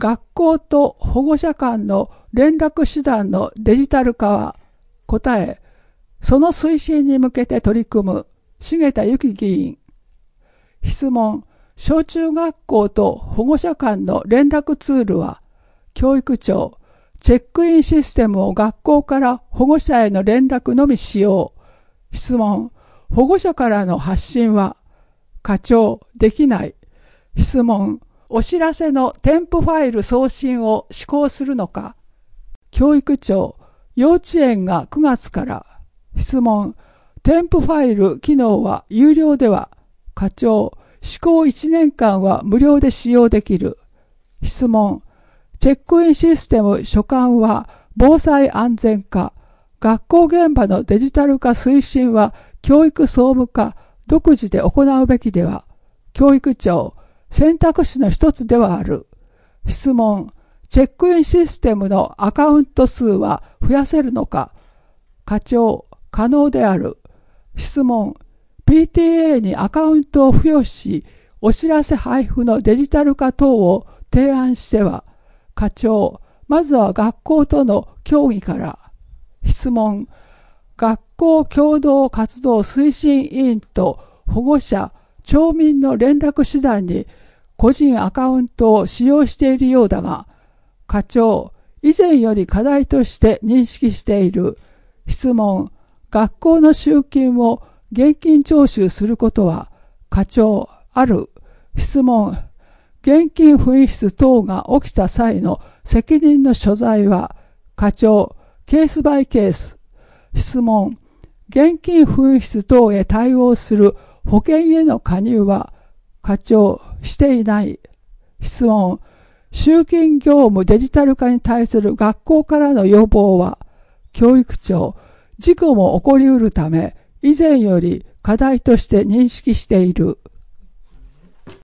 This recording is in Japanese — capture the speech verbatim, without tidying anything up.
学校と保護者間の連絡手段のデジタル化は、答え、その推進に向けて取り組む重田由紀議員。質問、小中学校と保護者間の連絡ツールは、教育庁、チェックインシステムを学校から保護者への連絡のみ使用。質問、保護者からの発信は、課長、できない。質問、お知らせの添付ファイル送信を施行するのか。教育庁、幼稚園がくがつから。質問、添付ファイル機能は有料では。課長、施行いちねんかんは無料で使用できる。質問、チェックインシステム所管は防災安全課。学校現場のデジタル化推進は教育総務課独自で行うべきでは。教育庁、選択肢の一つではある。質問、チェックインシステムのアカウント数は増やせるのか。課長、可能である。質問、ピーティーエー にアカウントを付与し、お知らせ配布のデジタル化等を提案しては。課長、まずは学校との協議から。質問、学校共同活動推進委員と保護者、町民の連絡手段に個人アカウントを使用しているようだが、課長、以前より課題として認識している。質問、学校の集金を現金徴収することは、課長、ある。質問、現金紛失等が起きた際の責任の所在は、課長、ケースバイケース。質問、現金紛失等へ対応する保険への加入は、課長、していない。質問、集金業務デジタル化に対する学校からの要望は、教育庁、事故も起こり得るため、以前より課題として認識している。